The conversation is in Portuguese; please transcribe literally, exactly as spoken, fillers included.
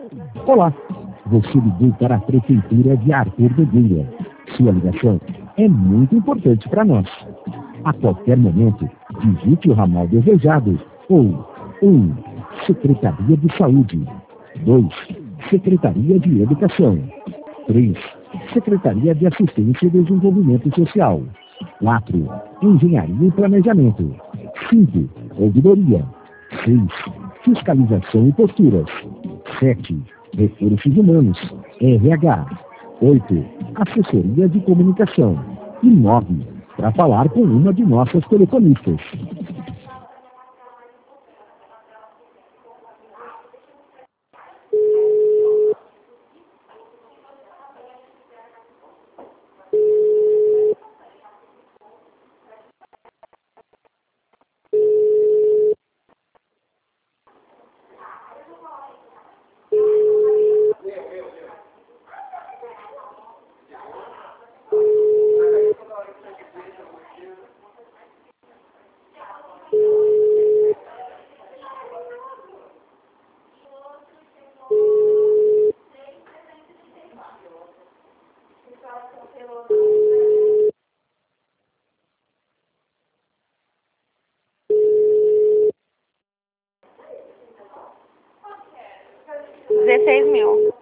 Olá, você ligou para a Prefeitura de Arthur Nogueira. Sua ligação é muito importante para nós. A qualquer momento, digite o ramal desejado ou um. Secretaria de Saúde. dois. Secretaria de Educação. três. Secretaria de Assistência e Desenvolvimento Social. quatro. Engenharia e Planejamento. cinco. Ouvidoria. seis. Fiscalização e Posturas. sete. Recursos Humanos. R H. oito. Assessoria de Comunicação. E nove. Para falar com uma de nossas telefonistas. dezesseis mil.